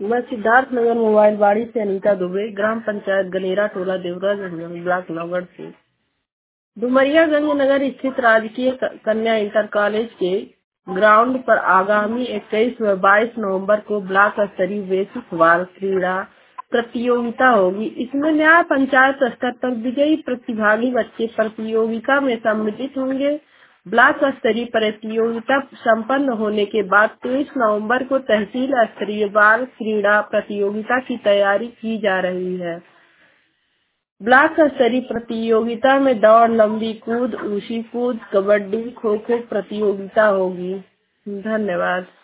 मैं सिद्धार्थ नगर मोबाइल बाड़ी से अनीता दुबे, ग्राम पंचायत गनेरा, टोला देवरा, ब्लॉक नवगढ़ से। डुमरियागंज नगर स्थित राजकीय कन्या इंटर कॉलेज के ग्राउंड पर आगामी 21 व 22 नवंबर को ब्लॉक स्तरीय बेसिक बाल क्रीड़ा प्रतियोगिता होगी। इसमें न्याय पंचायत स्तर पर विजयी प्रतिभागी बच्चे प्रतियोगिता में सम्मिलित होंगे। ब्लॉक स्तरीय प्रतियोगिता संपन्न होने के बाद 23 नवंबर को तहसील स्तरीय बाल क्रीड़ा प्रतियोगिता की तैयारी की जा रही है। ब्लॉक स्तरीय प्रतियोगिता में दौड़, लंबी कूद, ऊंची कूद, कबड्डी, खो खो प्रतियोगिता होगी। धन्यवाद।